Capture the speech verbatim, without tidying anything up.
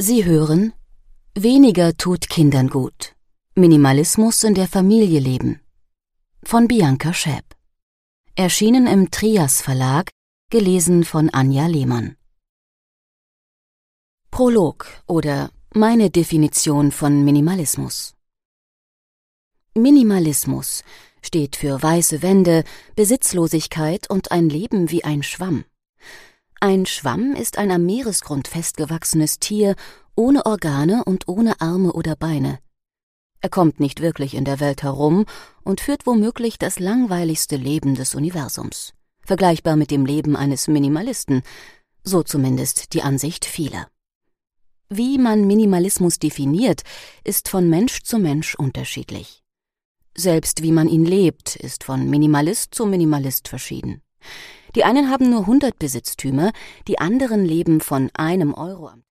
Sie hören Weniger tut Kindern gut. Minimalismus in der Familie leben von Bianca Schäb. Erschienen im Trias Verlag, gelesen von Anja Lehmann. Prolog oder meine Definition von Minimalismus. Minimalismus steht für weiße Wände, Besitzlosigkeit und ein Leben wie ein Schwamm. Ein Schwamm ist ein am Meeresgrund festgewachsenes Tier, ohne Organe und ohne Arme oder Beine. Er kommt nicht wirklich in der Welt herum und führt womöglich das langweiligste Leben des Universums, vergleichbar mit dem Leben eines Minimalisten, so zumindest die Ansicht vieler. Wie man Minimalismus definiert, ist von Mensch zu Mensch unterschiedlich. Selbst wie man ihn lebt, ist von Minimalist zu Minimalist verschieden. Die einen haben nur hundert Besitztümer, die anderen leben von einem Euro am